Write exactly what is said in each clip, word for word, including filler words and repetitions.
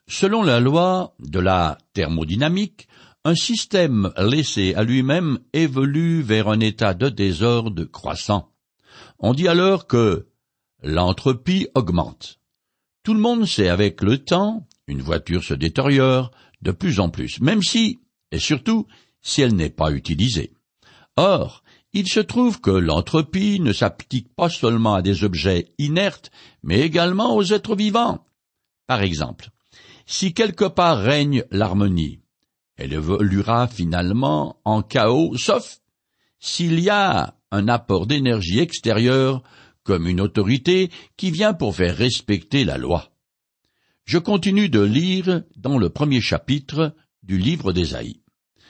Selon la loi de la thermodynamique, un système laissé à lui-même évolue vers un état de désordre croissant. On dit alors que l'entropie augmente. Tout le monde sait avec le temps, une voiture se détériore de plus en plus, même si, et surtout, si elle n'est pas utilisée. Or, il se trouve que l'entropie ne s'applique pas seulement à des objets inertes, mais également aux êtres vivants. Par exemple, si quelque part règne l'harmonie, elle évoluera finalement en chaos, sauf s'il y a un apport d'énergie extérieure, comme une autorité qui vient pour faire respecter la loi. Je continue de lire dans le premier chapitre du livre d'Ésaïe.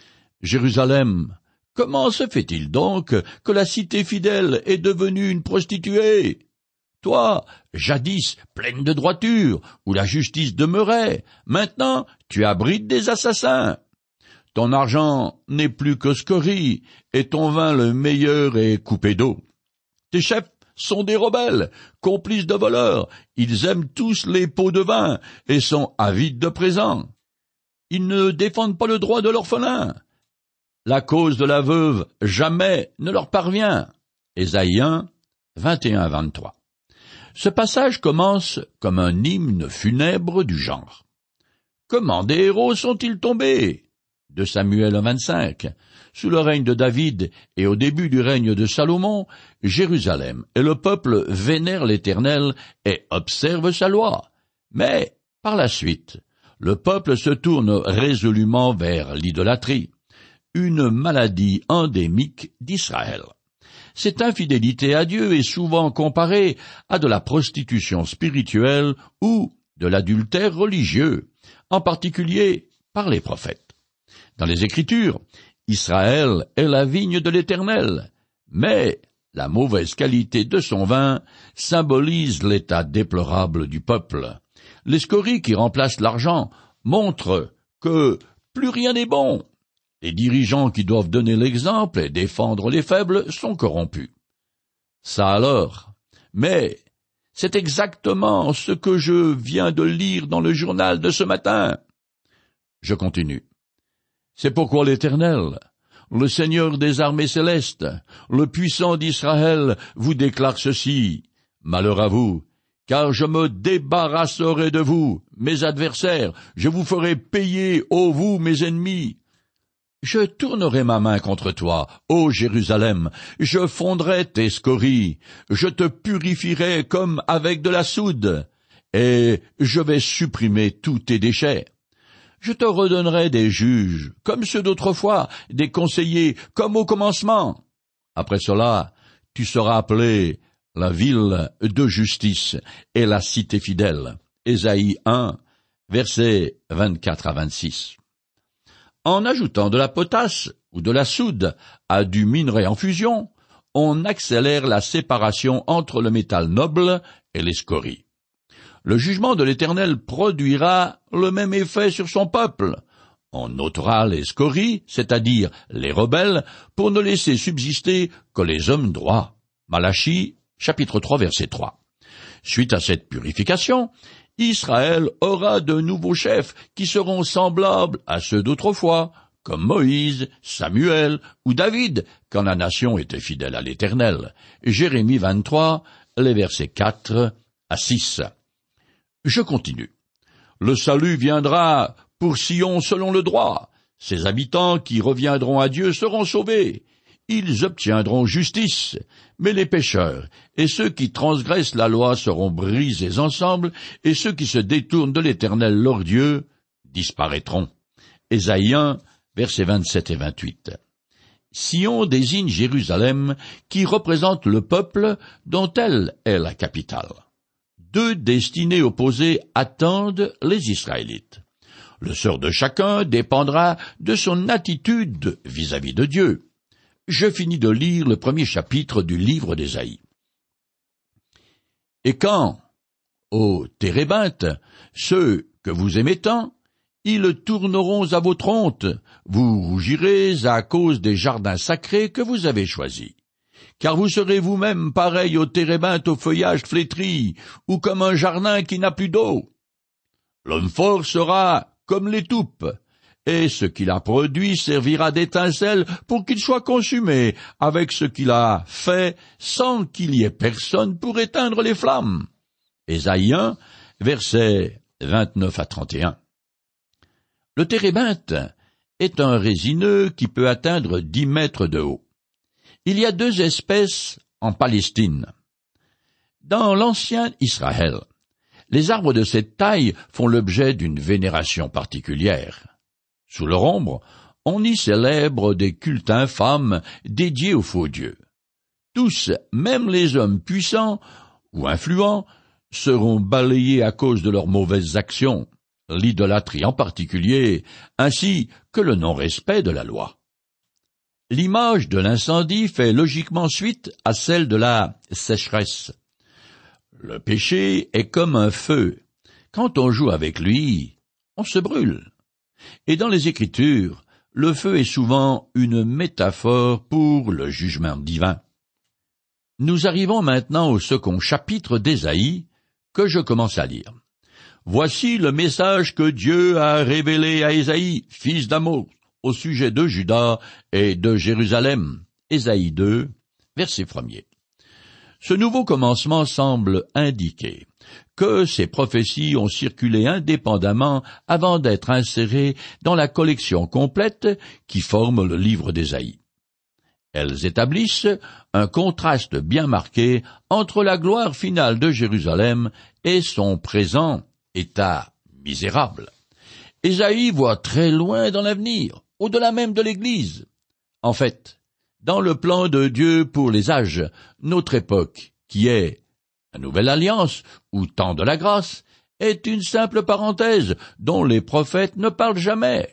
Jérusalem, comment se fait-il donc que la cité fidèle est devenue une prostituée? Toi, jadis pleine de droiture, où la justice demeurait, maintenant tu abrites des assassins. Ton argent n'est plus que scorie, et ton vin le meilleur est coupé d'eau. Tes chefs sont des rebelles, complices de voleurs, ils aiment tous les pots de vin, et sont avides de présents. Ils ne défendent pas le droit de l'orphelin. La cause de la veuve jamais ne leur parvient. Ésaïe un, vingt et un à vingt-trois. Ce passage commence comme un hymne funèbre du genre. Comment des héros sont-ils tombés? De Samuel un vingt-cinq. Sous le règne de David et au début du règne de Salomon, Jérusalem et le peuple vénèrent l'Éternel et observent sa loi. Mais, par la suite, le peuple se tourne résolument vers l'idolâtrie, une maladie endémique d'Israël. Cette infidélité à Dieu est souvent comparée à de la prostitution spirituelle ou de l'adultère religieux, en particulier par les prophètes. Dans les Écritures, Israël est la vigne de l'Éternel, mais la mauvaise qualité de son vin symbolise l'état déplorable du peuple. Les scories qui remplacent l'argent montrent que plus rien n'est bon. Les dirigeants qui doivent donner l'exemple et défendre les faibles sont corrompus. Ça alors. Mais c'est exactement ce que je viens de lire dans le journal de ce matin. Je continue. C'est pourquoi l'Éternel, le Seigneur des armées célestes, le puissant d'Israël, vous déclare ceci. Malheur à vous, car je me débarrasserai de vous, mes adversaires, je vous ferai payer, ô vous, mes ennemis. Je tournerai ma main contre toi, ô Jérusalem, je fondrai tes scories, je te purifierai comme avec de la soude, et je vais supprimer tous tes déchets. Je te redonnerai des juges, comme ceux d'autrefois, des conseillers, comme au commencement. Après cela, tu seras appelé la ville de justice et la cité fidèle. Ésaïe un, versets vingt-quatre à vingt-six. En ajoutant de la potasse ou de la soude à du minerai en fusion, on accélère la séparation entre le métal noble et les scories. Le jugement de l'Éternel produira le même effet sur son peuple. On ôtera les scories, c'est-à-dire les rebelles, pour ne laisser subsister que les hommes droits. Malachie, chapitre trois, verset trois. Suite à cette purification, Israël aura de nouveaux chefs qui seront semblables à ceux d'autrefois, comme Moïse, Samuel ou David, quand la nation était fidèle à l'Éternel. Jérémie vingt-trois, les versets quatre à six. Je continue. Le salut viendra pour Sion selon le droit. Ses habitants qui reviendront à Dieu seront sauvés. Ils obtiendront justice, mais les pécheurs et ceux qui transgressent la loi seront brisés ensemble, et ceux qui se détournent de l'Éternel leur Dieu disparaîtront. Ésaïe un, versets vingt-sept et vingt-huit. Sion désigne Jérusalem, qui représente le peuple dont elle est la capitale. Deux destinées opposées attendent les Israélites. Le sort de chacun dépendra de son attitude vis-à-vis de Dieu. Je finis de lire le premier chapitre du livre d'Ésaïe. Et quand, ô térébintes, ceux que vous aimez tant, ils tourneront à votre honte, vous rougirez à cause des jardins sacrés que vous avez choisis. Car vous serez vous-même pareil aux térébintes au feuillage flétri, ou comme un jardin qui n'a plus d'eau. L'homme fort sera comme l'étoupe, et ce qu'il a produit servira d'étincelle pour qu'il soit consumé avec ce qu'il a fait sans qu'il y ait personne pour éteindre les flammes. Ésaïe un, versets vingt-neuf à trente et un. Le térébinthe est un résineux qui peut atteindre dix mètres de haut. Il y a deux espèces en Palestine. Dans l'ancien Israël, les arbres de cette taille font l'objet d'une vénération particulière. Sous leur ombre, on y célèbre des cultes infâmes dédiés aux faux dieux. Tous, même les hommes puissants ou influents, seront balayés à cause de leurs mauvaises actions, l'idolâtrie en particulier, ainsi que le non-respect de la loi. L'image de l'incendie fait logiquement suite à celle de la sécheresse. Le péché est comme un feu. Quand on joue avec lui, on se brûle. Et dans les Écritures, le feu est souvent une métaphore pour le jugement divin. Nous arrivons maintenant au second chapitre d'Ésaïe, que je commence à lire. Voici le message que Dieu a révélé à Ésaïe, fils d'Amos, au sujet de Juda et de Jérusalem. Ésaïe deux, verset premier. Ce nouveau commencement semble indiquer que ces prophéties ont circulé indépendamment avant d'être insérées dans la collection complète qui forme le livre d'Ésaïe. Elles établissent un contraste bien marqué entre la gloire finale de Jérusalem et son présent état misérable. Ésaïe voit très loin dans l'avenir, au-delà même de l'Église. En fait, dans le plan de Dieu pour les âges, notre époque, qui est la nouvelle alliance ou temps de la grâce, est une simple parenthèse dont les prophètes ne parlent jamais.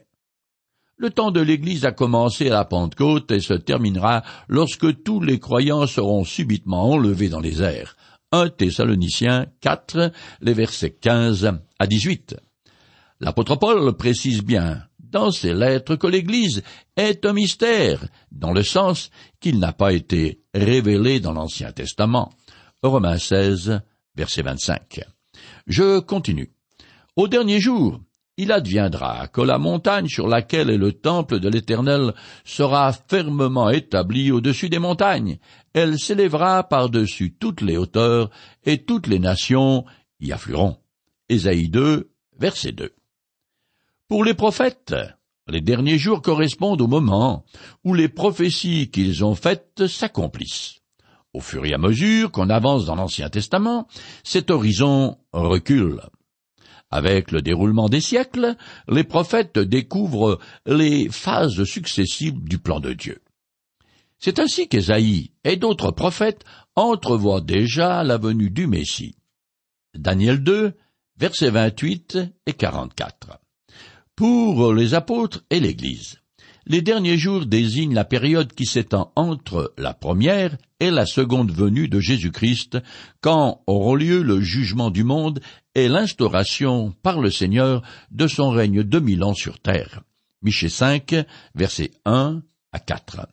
Le temps de l'Église a commencé à la Pentecôte et se terminera lorsque tous les croyants seront subitement enlevés dans les airs. un Thessaloniciens quatre, les versets quinze à dix-huit. L'apôtre Paul précise bien dans ses lettres que l'Église est un mystère, dans le sens qu'il n'a pas été révélé dans l'Ancien Testament. Romains seize, verset vingt-cinq. Je continue. Au dernier jour, il adviendra que la montagne sur laquelle est le temple de l'Éternel sera fermement établie au-dessus des montagnes. Elle s'élèvera par-dessus toutes les hauteurs, et toutes les nations y afflueront. Ésaïe deux, verset deux. Pour les prophètes, les derniers jours correspondent au moment où les prophéties qu'ils ont faites s'accomplissent. Au fur et à mesure qu'on avance dans l'Ancien Testament, cet horizon recule. Avec le déroulement des siècles, les prophètes découvrent les phases successives du plan de Dieu. C'est ainsi qu'Ésaïe et d'autres prophètes entrevoient déjà la venue du Messie. Daniel deux, versets vingt-huit et quarante-quatre. Pour les apôtres et l'Église, les derniers jours désignent la période qui s'étend entre la première et la seconde venue de Jésus-Christ, quand auront lieu le jugement du monde et l'instauration par le Seigneur de son règne de mille ans sur terre. Michée cinq, versets un à quatre.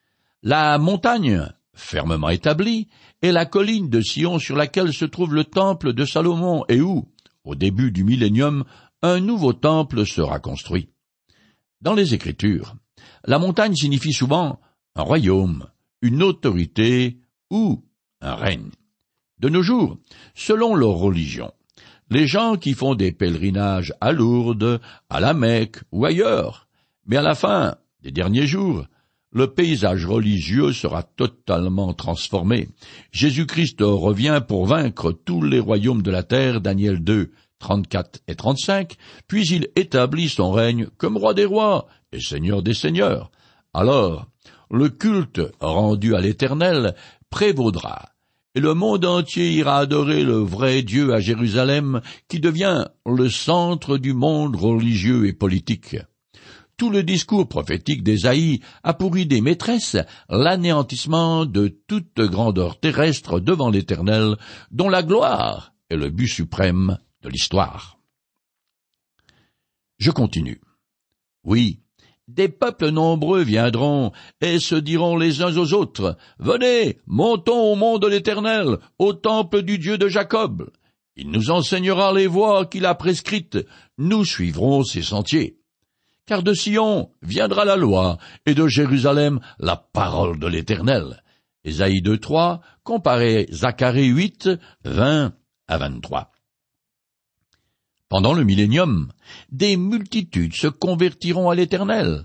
La montagne, fermement établie, est la colline de Sion sur laquelle se trouve le temple de Salomon et où, au début du millénium, un nouveau temple sera construit. Dans les Écritures, la montagne signifie souvent un royaume, une autorité ou un règne. De nos jours, selon leur religion, les gens qui font des pèlerinages à Lourdes, à la Mecque ou ailleurs, mais à la fin des derniers jours, le paysage religieux sera totalement transformé. Jésus-Christ revient pour vaincre tous les royaumes de la terre, Daniel deux, trente-quatre et trente-cinq, puis il établit son règne comme roi des rois et seigneur des seigneurs. Alors, le culte rendu à l'Éternel prévaudra, et le monde entier ira adorer le vrai Dieu à Jérusalem, qui devient le centre du monde religieux et politique. Tout le discours prophétique d'Ésaïe a pour idée maîtresse l'anéantissement de toute grandeur terrestre devant l'Éternel, dont la gloire est le but suprême de l'histoire. Je continue. Oui, des peuples nombreux viendront et se diront les uns aux autres, « Venez, montons au mont de l'Éternel, au temple du Dieu de Jacob. Il nous enseignera les voies qu'il a prescrites, nous suivrons ses sentiers. Car de Sion viendra la loi, et de Jérusalem la parole de l'Éternel. Ésaïe deux trois, comparez Zacharie huit, vingt à vingt-trois. Pendant le millénium, des multitudes se convertiront à l'Éternel.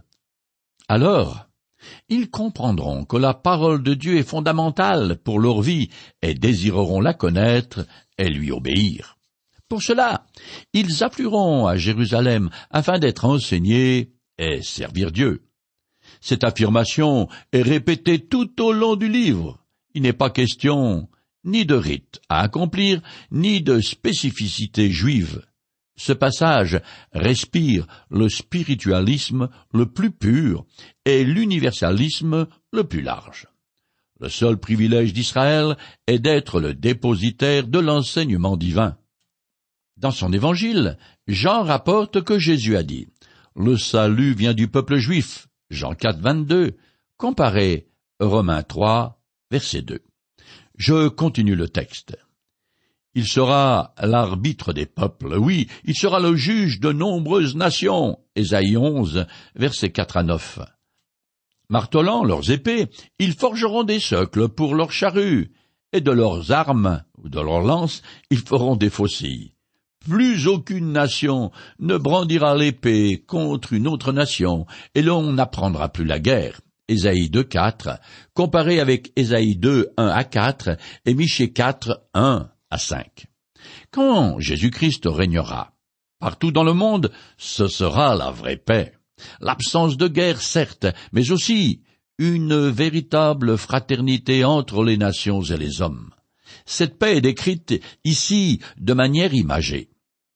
Alors, ils comprendront que la parole de Dieu est fondamentale pour leur vie et désireront la connaître et lui obéir. Pour cela, ils afflueront à Jérusalem afin d'être enseignés et servir Dieu. Cette affirmation est répétée tout au long du livre. Il n'est pas question ni de rite à accomplir, ni de spécificité juive. Ce passage respire le spiritualisme le plus pur et l'universalisme le plus large. Le seul privilège d'Israël est d'être le dépositaire de l'enseignement divin. Dans son évangile, Jean rapporte que Jésus a dit « Le salut vient du peuple juif » Jean quatre, vingt-deux, comparez Romains trois, verset deux. Je continue le texte. Il sera l'arbitre des peuples, oui, il sera le juge de nombreuses nations. Ésaïe onze, versets quatre à neuf. Martelant leurs épées, ils forgeront des socles pour leurs charrues, et de leurs armes, ou de leurs lances, ils feront des faucilles. Plus aucune nation ne brandira l'épée contre une autre nation, et l'on n'apprendra plus la guerre. Ésaïe deux, quatre, comparé avec Ésaïe deux, un à quatre, et Michée quatre, un à cinq. Quand Jésus-Christ régnera partout dans le monde, ce sera la vraie paix. L'absence de guerre, certes, mais aussi une véritable fraternité entre les nations et les hommes. Cette paix est décrite ici de manière imagée.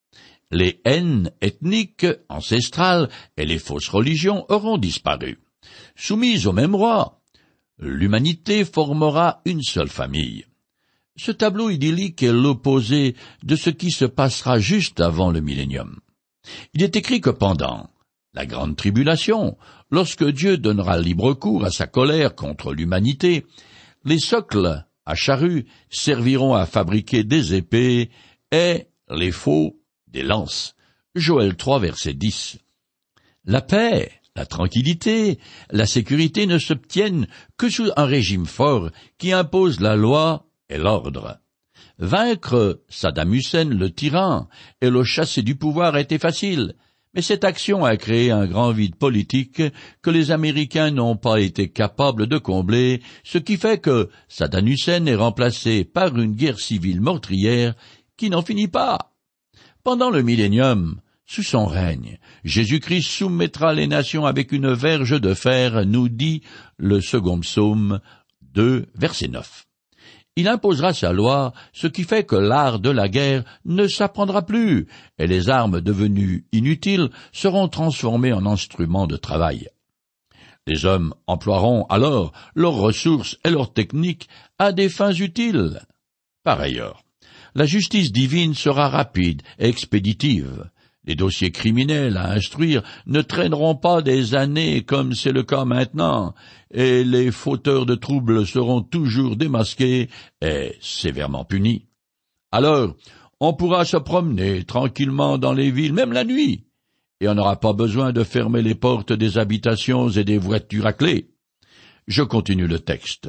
Les haines ethniques, ancestrales et les fausses religions auront disparu. Soumises au même roi, l'humanité formera une seule famille. Ce tableau idyllique est l'opposé de ce qui se passera juste avant le millénium. Il est écrit que pendant la grande tribulation, lorsque Dieu donnera libre cours à sa colère contre l'humanité, les socles à charrues serviront à fabriquer des épées et les faux des lances. Joël trois, verset dix. La paix, la tranquillité, la sécurité ne s'obtiennent que sous un régime fort qui impose la loi et l'ordre. Vaincre Saddam Hussein, le tyran, et le chasser du pouvoir était facile, mais cette action a créé un grand vide politique que les Américains n'ont pas été capables de combler, ce qui fait que Saddam Hussein est remplacé par une guerre civile meurtrière qui n'en finit pas. Pendant le millénium, sous son règne, Jésus-Christ soumettra les nations avec une verge de fer, nous dit le second psaume deux, verset neuf. Il imposera sa loi, ce qui fait que l'art de la guerre ne s'apprendra plus, et les armes devenues inutiles seront transformées en instruments de travail. Les hommes emploieront alors leurs ressources et leurs techniques à des fins utiles. Par ailleurs, la justice divine sera rapide et expéditive. Les dossiers criminels à instruire ne traîneront pas des années comme c'est le cas maintenant, et les fauteurs de troubles seront toujours démasqués et sévèrement punis. Alors, on pourra se promener tranquillement dans les villes, même la nuit, et on n'aura pas besoin de fermer les portes des habitations et des voitures à clé. Je continue le texte.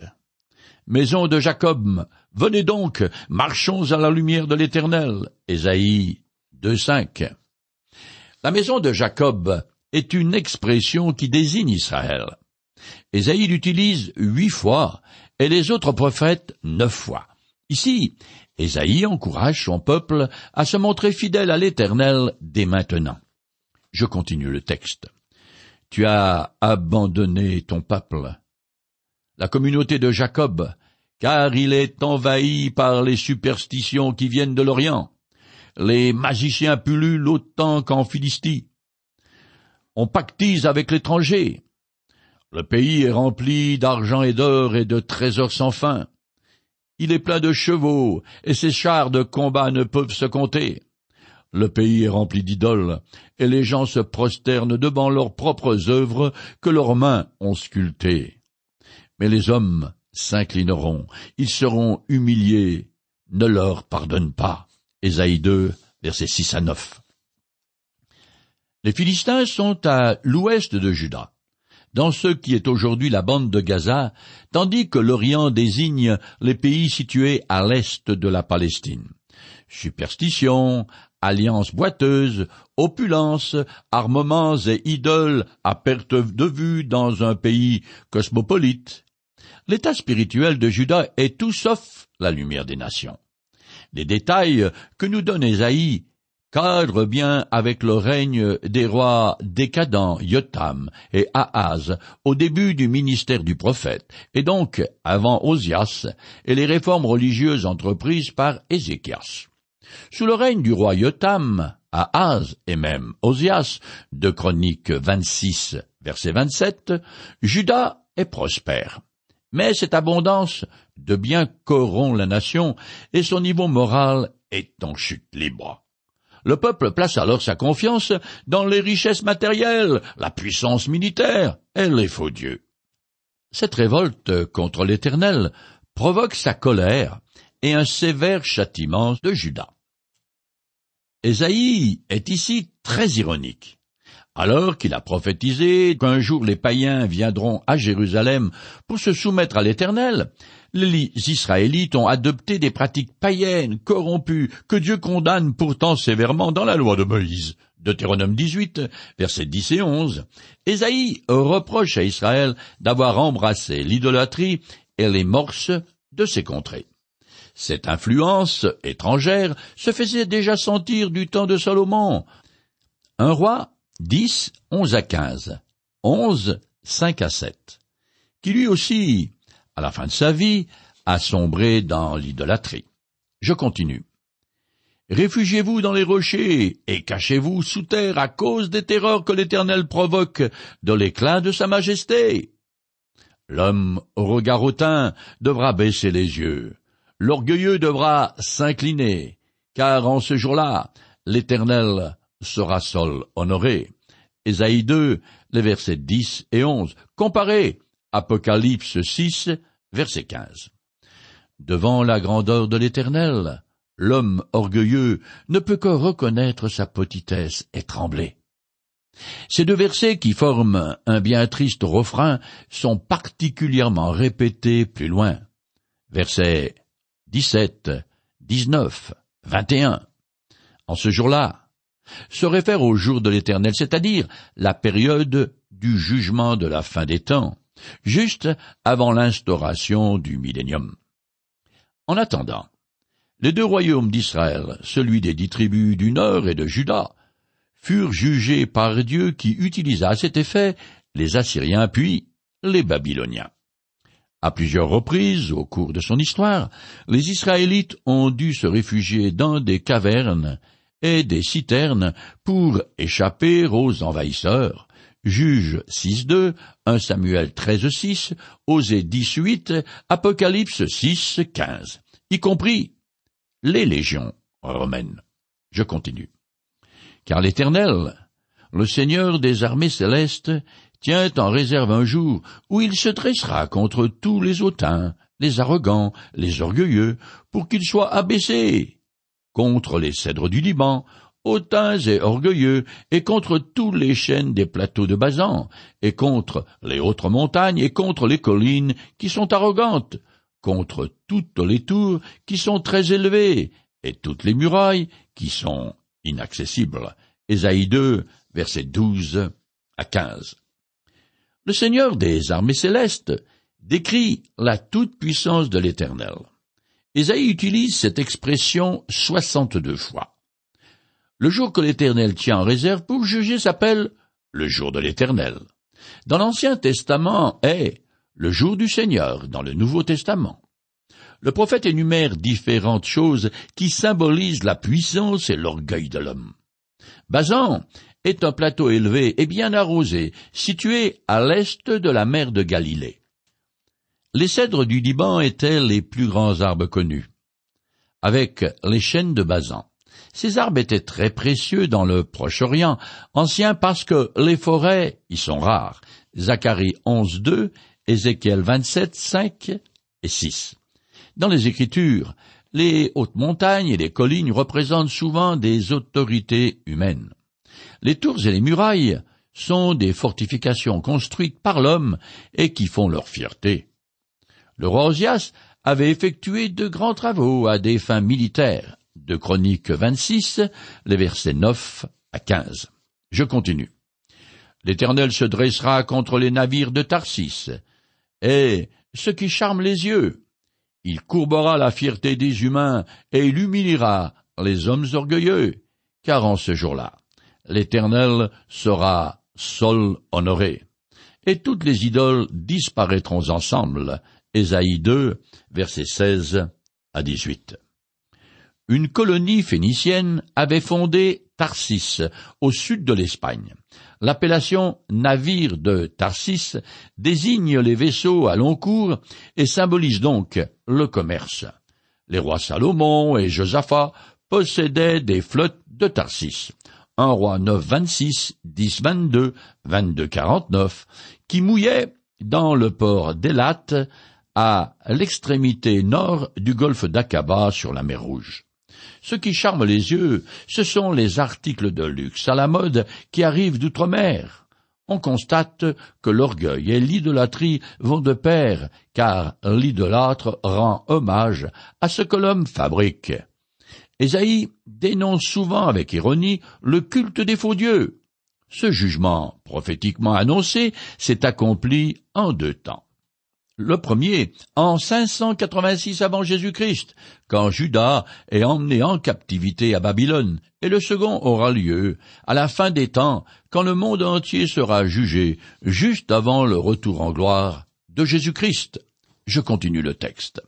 Maison de Jacob, venez donc, marchons à la lumière de l'Éternel. Ésaïe deux, cinq. La maison de Jacob est une expression qui désigne Israël. Ésaïe l'utilise huit fois et les autres prophètes neuf fois. Ici, Ésaïe encourage son peuple à se montrer fidèle à l'Éternel dès maintenant. Je continue le texte. Tu as abandonné ton peuple, la communauté de Jacob, car il est envahi par les superstitions qui viennent de l'Orient. Les magiciens pullulent autant qu'en Philistie. On pactise avec l'étranger. Le pays est rempli d'argent et d'or et de trésors sans fin. Il est plein de chevaux, et ses chars de combat ne peuvent se compter. Le pays est rempli d'idoles, et les gens se prosternent devant leurs propres œuvres que leurs mains ont sculptées. Mais les hommes s'inclineront, ils seront humiliés, ne leur pardonne pas. Ésaïe deux, versets six à neuf. Les Philistins sont à l'ouest de Juda, dans ce qui est aujourd'hui la bande de Gaza, tandis que l'Orient désigne les pays situés à l'est de la Palestine. Superstition, alliances boiteuses, opulence, armements et idoles à perte de vue dans un pays cosmopolite. L'état spirituel de Juda est tout sauf la lumière des nations. Les détails que nous donne Ésaïe cadrent bien avec le règne des rois décadents Yotam et Ahaz au début du ministère du prophète, et donc avant Osias et les réformes religieuses entreprises par Ézéchias. Sous le règne du roi Yotam, Ahaz et même Osias, de Chroniques vingt-six, verset vingt-sept, Juda est prospère. Mais cette abondance de biens corrompt la nation et son niveau moral est en chute libre. Le peuple place alors sa confiance dans les richesses matérielles, la puissance militaire et les faux dieux. Cette révolte contre l'Éternel provoque sa colère et un sévère châtiment de Juda. Ésaïe est ici très ironique. Alors qu'il a prophétisé qu'un jour les païens viendront à Jérusalem pour se soumettre à l'Éternel, les Israélites ont adopté des pratiques païennes, corrompues, que Dieu condamne pourtant sévèrement dans la loi de Moïse. Deutéronome dix-huit, versets dix et onze. Ésaïe reproche à Israël d'avoir embrassé l'idolâtrie et les morses de ces contrées. Cette influence étrangère se faisait déjà sentir du temps de Salomon. Un roi dix, onze à quinze, onze, cinq à sept, qui lui aussi, à la fin de sa vie, a sombré dans l'idolâtrie. Je continue. Réfugiez-vous dans les rochers et cachez-vous sous terre à cause des terreurs que l'Éternel provoque de l'éclat de sa majesté. L'homme au regard hautain devra baisser les yeux, l'orgueilleux devra s'incliner, car en ce jour-là, l'Éternel sera seul honoré. Ésaïe deux, les versets dix et onze. Comparez Apocalypse six, verset quinze. Devant la grandeur de l'Éternel, l'homme orgueilleux ne peut que reconnaître sa petitesse et trembler. Ces deux versets qui forment un bien triste refrain sont particulièrement répétés plus loin. Versets dix-sept, dix-neuf, vingt et un. En ce jour-là, se réfère au jour de l'Éternel, c'est-à-dire la période du jugement de la fin des temps, juste avant l'instauration du millénium. En attendant, les deux royaumes d'Israël, celui des dix tribus du nord et de Juda, furent jugés par Dieu qui utilisa à cet effet les Assyriens puis les Babyloniens. À plusieurs reprises, au cours de son histoire, les Israélites ont dû se réfugier dans des cavernes et des citernes pour échapper aux envahisseurs. Juges six deux, un Samuel treize six, Osée dix-huit, Apocalypse six quinze, y compris les légions romaines. Je continue. Car l'Éternel, le Seigneur des armées célestes, tient en réserve un jour où il se dressera contre tous les hautains, les arrogants, les orgueilleux, pour qu'ils soient abaissés, contre les cèdres du Liban, hautains et orgueilleux, et contre tous les chênes des plateaux de Basan, et contre les autres montagnes, et contre les collines qui sont arrogantes, contre toutes les tours qui sont très élevées, et toutes les murailles qui sont inaccessibles. Ésaïe deux, versets douze à quinze. Le Seigneur des armées célestes décrit la toute-puissance de l'Éternel. Ésaïe utilise cette expression soixante-deux fois. Le jour que l'Éternel tient en réserve pour juger s'appelle le jour de l'Éternel. Dans l'Ancien Testament est le jour du Seigneur dans le Nouveau Testament. Le prophète énumère différentes choses qui symbolisent la puissance et l'orgueil de l'homme. Basan est un plateau élevé et bien arrosé, situé à l'est de la mer de Galilée. Les cèdres du Liban étaient les plus grands arbres connus, avec les chênes de Basan. Ces arbres étaient très précieux dans le Proche-Orient, ancien parce que les forêts y sont rares. Zacharie onze deux, Ézéchiel vingt-sept cinq et six. Dans les Écritures, Les hautes montagnes et les collines représentent souvent des autorités humaines. Les tours et les murailles sont des fortifications construites par l'homme et qui font leur fierté. Le roi Osias avait effectué de grands travaux à des fins militaires. De Chroniques vingt-six, les versets neuf à quinze. Je continue. L'Éternel se dressera contre les navires de Tarsis, et ce qui charme les yeux. Il courbera la fierté des humains, et il humiliera les hommes orgueilleux, car en ce jour-là, l'Éternel sera seul honoré, et toutes les idoles disparaîtront ensemble. Ésaïe deux, versets seize à dix-huit. Une colonie phénicienne avait fondé Tarsis, au sud de l'Espagne. L'appellation navire de Tarsis désigne les vaisseaux à long cours et symbolise donc le commerce. Les rois Salomon et Josaphat possédaient des flottes de Tarsis. Un roi neuf vingt-six, dix vingt-deux, vingt-deux quarante-neuf, qui mouillait dans le port d'Élat à l'extrémité nord du golfe d'Aqaba sur la mer Rouge. Ce qui charme les yeux, ce sont les articles de luxe à la mode qui arrivent d'outre-mer. On constate que l'orgueil et l'idolâtrie vont de pair, car l'idolâtre rend hommage à ce que l'homme fabrique. Ésaïe dénonce souvent avec ironie le culte des faux dieux. Ce jugement prophétiquement annoncé s'est accompli en deux temps. Le premier, en cinq cent quatre-vingt-six avant Jésus-Christ, quand Juda est emmené en captivité à Babylone, et le second aura lieu à la fin des temps, quand le monde entier sera jugé, juste avant le retour en gloire de Jésus-Christ. Je continue le texte.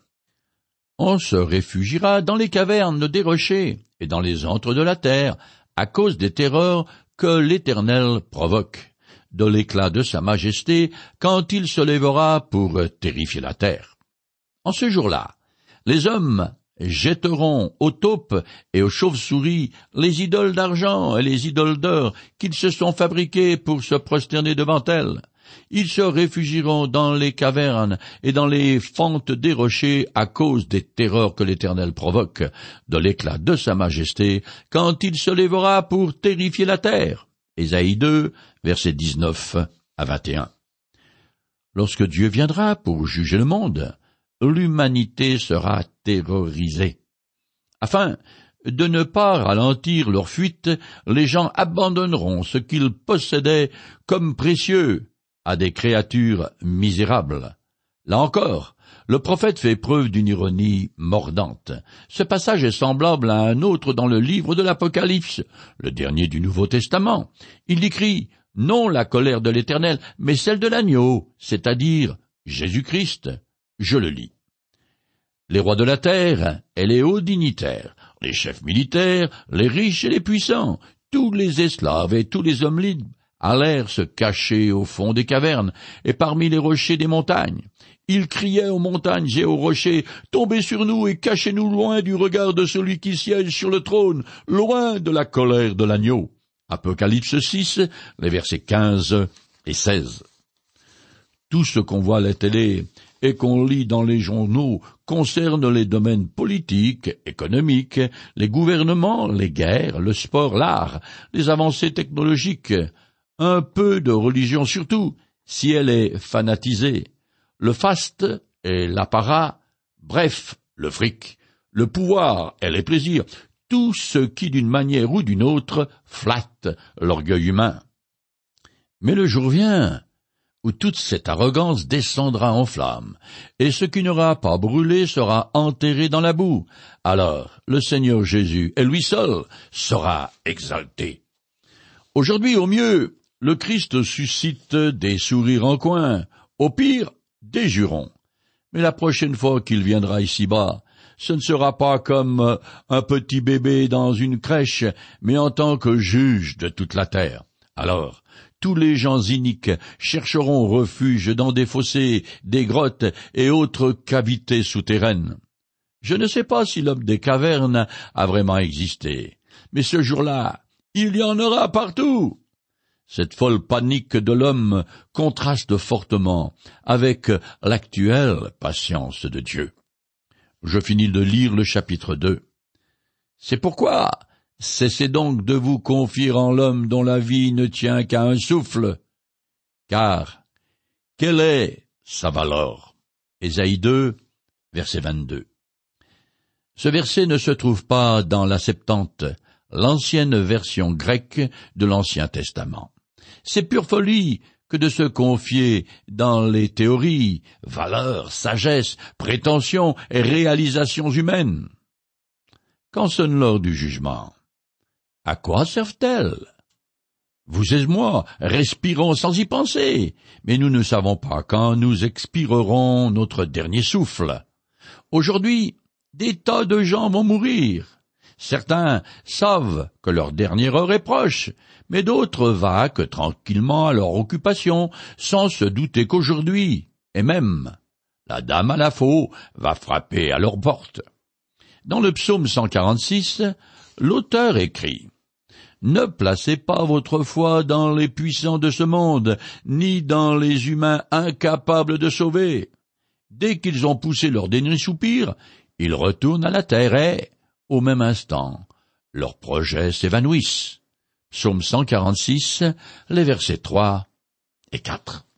On se réfugiera dans les cavernes des rochers et dans les antres de la terre, à cause des terreurs que l'Éternel provoque, de l'éclat de sa majesté, quand il se lèvera pour terrifier la terre. En ce jour-là, les hommes jetteront aux taupes et aux chauves-souris les idoles d'argent et les idoles d'or qu'ils se sont fabriquées pour se prosterner devant elles. Ils se réfugieront dans les cavernes et dans les fentes des rochers à cause des terreurs que l'Éternel provoque, de l'éclat de sa majesté, quand il se lèvera pour terrifier la terre. Ésaïe deux, versets dix-neuf à vingt et un. Lorsque Dieu viendra pour juger le monde, l'humanité sera terrorisée. Afin de ne pas ralentir leur fuite, les gens abandonneront ce qu'ils possédaient comme précieux à des créatures misérables. Là encore, le prophète fait preuve d'une ironie mordante. Ce passage est semblable à un autre dans le livre de l'Apocalypse, le dernier du Nouveau Testament. Il écrit non la colère de l'Éternel, mais celle de l'agneau, c'est-à-dire Jésus-Christ. Je le lis. Les rois de la terre et les hauts dignitaires, les chefs militaires, les riches et les puissants, tous les esclaves et tous les hommes libres allèrent se cacher au fond des cavernes et parmi les rochers des montagnes. Ils criaient aux montagnes et aux rochers, « Tombez sur nous et cachez-nous loin du regard de celui qui siège sur le trône, loin de la colère de l'agneau. » Apocalypse six, les versets quinze et seize. Tout ce qu'on voit à la télé et qu'on lit dans les journaux concerne les domaines politiques, économiques, les gouvernements, les guerres, le sport, l'art, les avancées technologiques, un peu de religion surtout, si elle est fanatisée, le faste et l'apparat, bref, le fric, le pouvoir et les plaisirs, tout ce qui, d'une manière ou d'une autre, flatte l'orgueil humain. Mais le jour vient où toute cette arrogance descendra en flammes, et ce qui n'aura pas brûlé sera enterré dans la boue. Alors le Seigneur Jésus, et lui seul, sera exalté. Aujourd'hui, au mieux, le Christ suscite des sourires en coin, au pire, des jurons. Mais la prochaine fois qu'il viendra ici-bas, ce ne sera pas comme un petit bébé dans une crèche, mais en tant que juge de toute la terre. Alors, tous les gens iniques chercheront refuge dans des fossés, des grottes et autres cavités souterraines. Je ne sais pas si l'homme des cavernes a vraiment existé, mais ce jour-là, il y en aura partout. Cette folle panique de l'homme contraste fortement avec l'actuelle patience de Dieu. Je finis de lire le chapitre deux. C'est pourquoi, cessez donc de vous confier en l'homme dont la vie ne tient qu'à un souffle. Car, quelle est sa valeur? Ésaïe deux, verset vingt-deux. Ce verset ne se trouve pas dans la Septante, l'ancienne version grecque de l'Ancien Testament. C'est pure folie que de se confier dans les théories, valeurs, sagesse, prétentions et réalisations humaines. Quand sonne l'heure du jugement, à quoi servent-elles? Vous et moi respirons sans y penser, mais nous ne savons pas quand nous expirerons notre dernier souffle. Aujourd'hui, des tas de gens vont mourir. Certains savent que leur dernière heure est proche, mais d'autres vaquent tranquillement à leur occupation, sans se douter qu'aujourd'hui, et même, la dame à la faux va frapper à leur porte. Dans le psaume cent quarante-six, l'auteur écrit « Ne placez pas votre foi dans les puissants de ce monde, ni dans les humains incapables de sauver. Dès qu'ils ont poussé leur dernier soupir, ils retournent à la terre et, au même instant, leurs projets s'évanouissent. » Psaume cent quarante-six, les versets trois et quatre.